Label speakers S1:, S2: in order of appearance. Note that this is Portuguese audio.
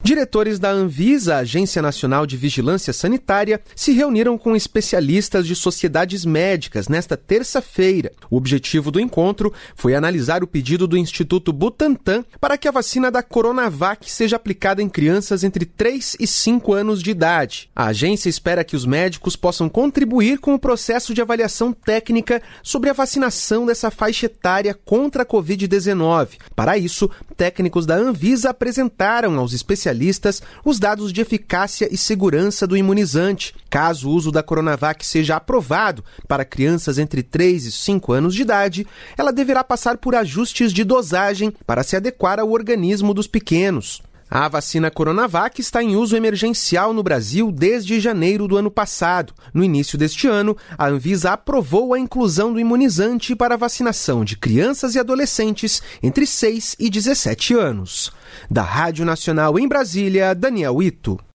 S1: Diretores da Anvisa, Agência Nacional de Vigilância Sanitária, se reuniram com especialistas de sociedades médicas nesta terça-feira. O objetivo do encontro foi analisar o pedido do Instituto Butantan para que a vacina da Coronavac seja aplicada em crianças entre 3 e 5 anos de idade. A agência espera que os médicos possam contribuir com o processo de avaliação técnica sobre a vacinação dessa faixa etária contra a Covid-19. Para isso, técnicos da Anvisa apresentaram aos especialistas os dados de eficácia e segurança do imunizante. Caso o uso da Coronavac seja aprovado para crianças entre 3 e 5 anos de idade, ela deverá passar por ajustes de dosagem para se adequar ao organismo dos pequenos. A vacina Coronavac está em uso emergencial no Brasil desde janeiro do ano passado. No início deste ano, a Anvisa aprovou a inclusão do imunizante para a vacinação de crianças e adolescentes entre 6 e 17 anos. Da Rádio Nacional em Brasília, Daniel Ito.